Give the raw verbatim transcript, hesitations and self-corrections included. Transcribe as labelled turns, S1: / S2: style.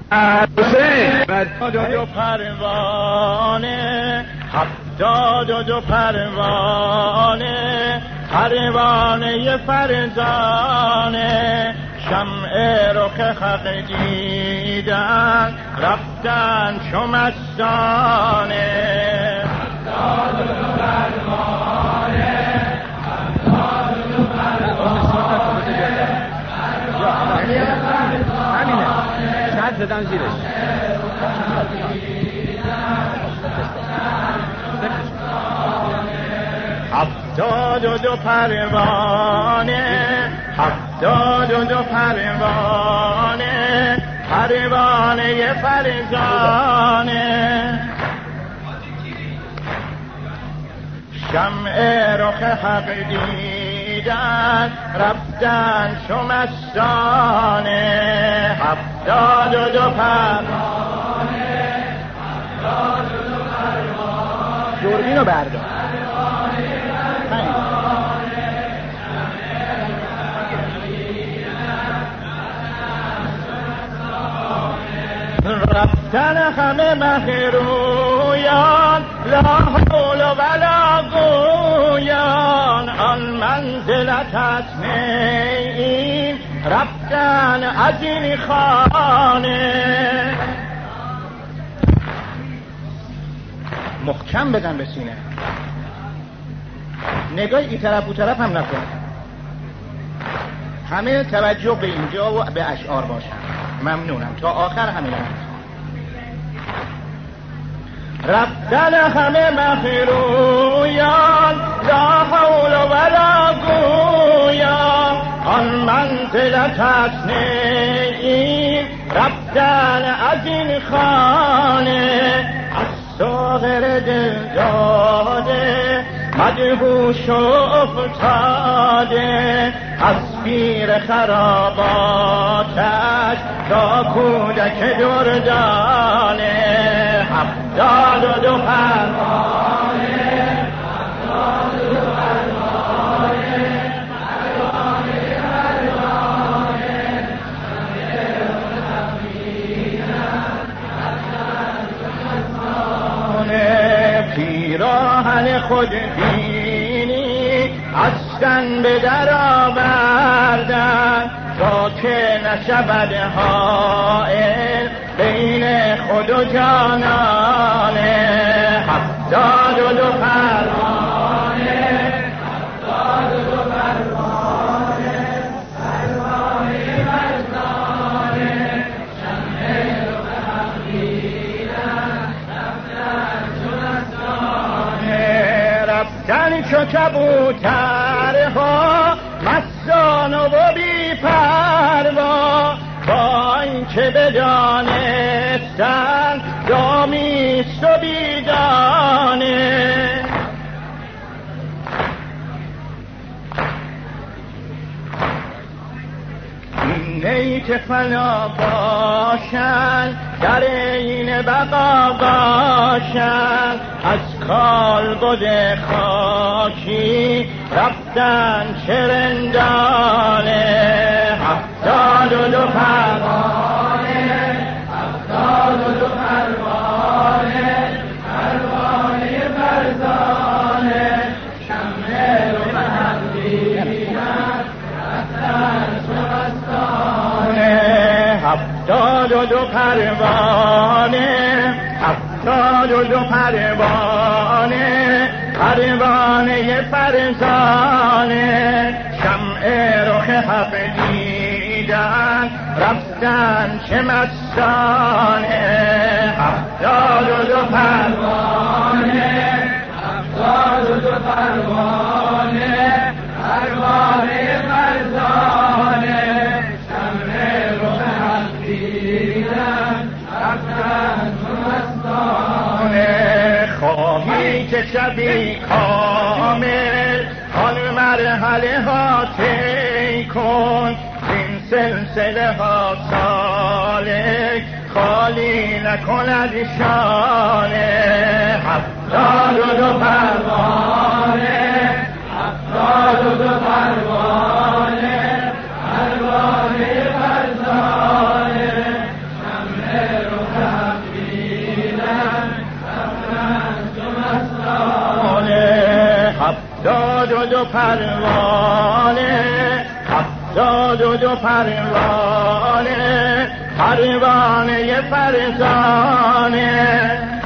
S1: هفتاد و دو پروانه، هفتاد و دو پروانه، پروانه فرزانه، شمع رخ حق دیدن رفتن چو مستانه. هفتاد و دو پروانه، هفتاد و دو پروانه، همینه شد زدن زیرش. هفتاد و دو پروانه، هفتاد و دو پروانه، پروانه فرزانه، شمع رخ حق دیدن رفتن چو مستانه. هفتاد و دو پروانه، هفتاد و دو پروانه، دوربینو بردار. رفتن همه مهرویان، لا حول ولا گویان، آن منزلت از این رفتن از این خانه. محکم بزن به سینه، نگاه ای طرف او طرف هم نکن، همه توجه به اینجا و به اشعار باشن. ممنونم، تا آخر همین هم. رفتن همه مخرویان، لا حول ولا گویان، آن منزلت است این رفتن از این خانه. از ساغر دل داده مدهوش و افتاده، از پیر خراباتش تا کودک دردانه. هفتاد و دو پروانه، هفتاد و دو پروانه، پروانه پروانه، شمع پیراهن خود بینی از تن به در آوردن، تا که نشود حائل بین خود و جانانه. هفتاد و دو پروانه، هفتاد و دو پروانه، پروانه فرزانه، شمع رخ حق دیدن رفتن چو مستانه. رفتن چو کبوترها مستانه و بی پروا، با اینکه بدانستن دامیست و بیگانه. نیت فنا باشن در این بقا باشن، از کالبد خاکی رفتن چرندانه. هفتاد و دو پروانه، هفتاد و دو پروانه، پروانه فرزانه، شمع رخ حق دیدن رفتن چو مستانه. هفتاد و دو پروانه، هفتاد و دو پروانه، پروانه فرزانه، شمع رخ حق دیدن رفتن چه مستانه. هفتاد و دو پروانه، هفتاد و دو پروانه، پروانه فرزانه، شمع رخ حق دیدن رفتن چه مستانه. خواهی که شبی کامل آن مرحله ها طی کن، این سلسله ها سالک خالی نکند شانه. هفتاد و دو پروانه، هفتاد و دو پروانه، پروانه فرزانه، شمع دو دو پروانه هفتاد و دو پروانه پروانه فرزانه